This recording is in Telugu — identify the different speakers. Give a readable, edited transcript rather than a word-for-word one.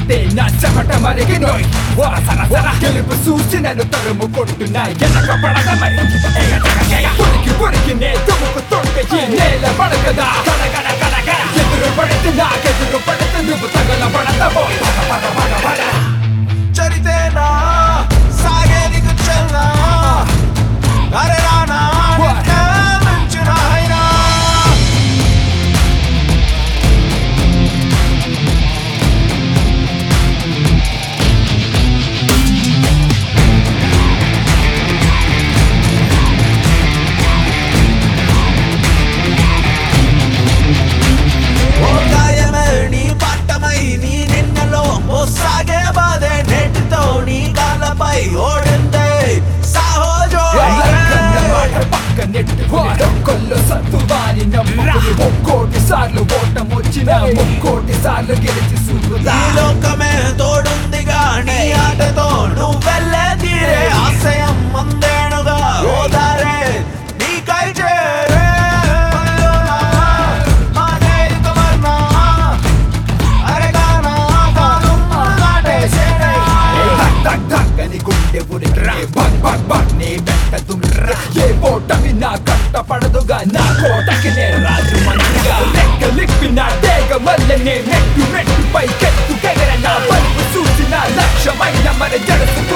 Speaker 1: కొడితే నా చెమట మరిగినోయ్ గెలుపు చూసి నన్ను తరుముకుంటున్నా వెనక పడద మరి పొరికి నే తుమ్ముకుతుంటే ఈ నేల పడకదా ఎదురు పడితే నాకెదురు పడితే నువ్వు తగల పడతావోయ్
Speaker 2: చరితేనా సాగేది కూర్చోనా అరే రానా మంచునాయనా సాగే బాధే నెట్టుతో నీ కాళ్ళపై ఓడిందే సాహోజో
Speaker 1: పక్క నెట్టుకుని కొల్లు సత్తువాని నమ్ముకుని ముక్కోటి సార్లు ఓటం వచ్చిన ముక్కోటి సార్లు గెలిచి చూపుదా
Speaker 2: ఈ లోకమే తోడుందిగా నీ ఆటతో నువ్వెళ్ళే తీరే ఆశయం మందేనుగా ఓదారే నీకై చేరే
Speaker 1: గుండె ఉరికి బగ్ బగ్ బగ్ నే వెంట దుమ్రా ఏ ఓటమి నా కంట పడదుగా నా కోటకి నే రాజు మంత్రిగా లెక్కలిప్పి నా డేగ మల్లె నే మెట్టు మెట్టు పై కెత్తు కెగర నా పలుపు చూసి నా లక్ష్యమైన మన జడసు